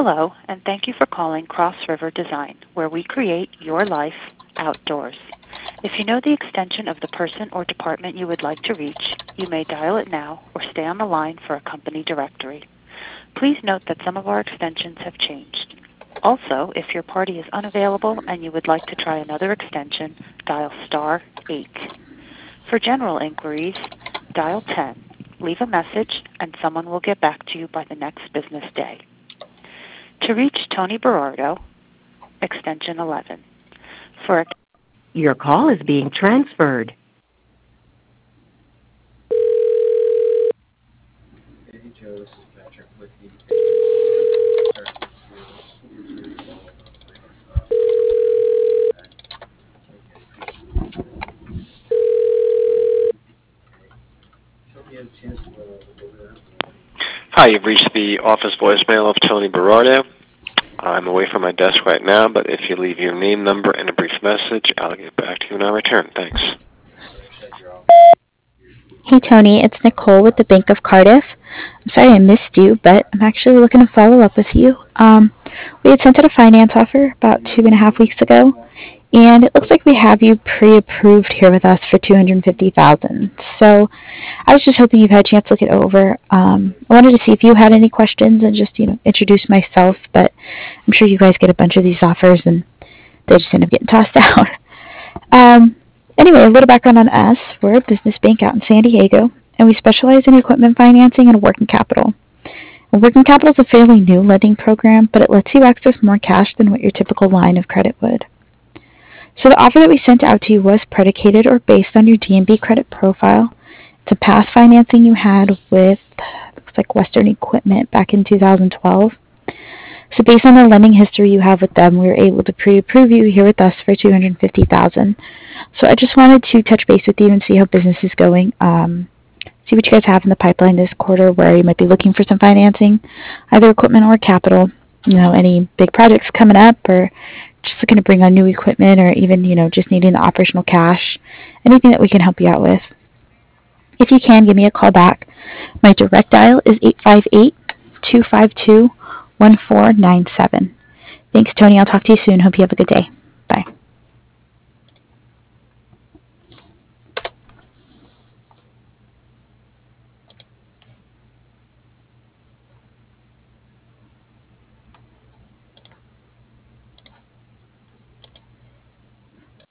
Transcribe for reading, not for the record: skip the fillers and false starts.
Hello, and thank you for calling Cross River Design, where we create your life outdoors. If you know the extension of the person or department you would like to reach, you may dial it now or stay on the line for a company directory. Please note that some of our extensions have changed. Also, if your party is unavailable and you would like to try another extension, dial star 8. For general inquiries, dial 10. Leave a message, and someone will get back to you by the next business day. To reach Tony Berardo, extension 11. For Your call is being transferred. Hi, you've reached the office voicemail of Tony Berardo. I'm away from my desk right now, but if you leave your name, number, and a brief message, I'll get back to you when I return. Thanks. Hey Tony, it's Nicole with the Bank of Cardiff. I'm sorry I missed you, but I'm actually looking to follow up with you. We had sent out a finance offer about 2.5 weeks ago, and it looks like we have you pre-approved here with us for $250,000. So I was just hoping you've had a chance to look it over. I wanted to see if you had any questions and just introduce myself, but I'm sure you guys get a bunch of these offers and they just end up getting tossed out. Anyway, a little background on us. We're a business bank out in San Diego, and we specialize in equipment financing and working capital. And working capital is a fairly new lending program, but it lets you access more cash than what your typical line of credit would. So the offer that we sent out to you was predicated or based on your D&B credit profile. It's a past financing you had with, looks like Western Equipment back in 2012. So based on the lending history you have with them, we were able to pre-approve you here with us for $250,000. So I just wanted to touch base with you and see how business is going. See what you guys have in the pipeline this quarter where you might be looking for some financing, either equipment or capital. Any big projects coming up, or just looking to bring on new equipment, or even, just needing the operational cash. Anything that we can help you out with. If you can, give me a call back. My direct dial is 858-252-1497. Thanks, Tony. I'll talk to you soon. Hope you have a good day.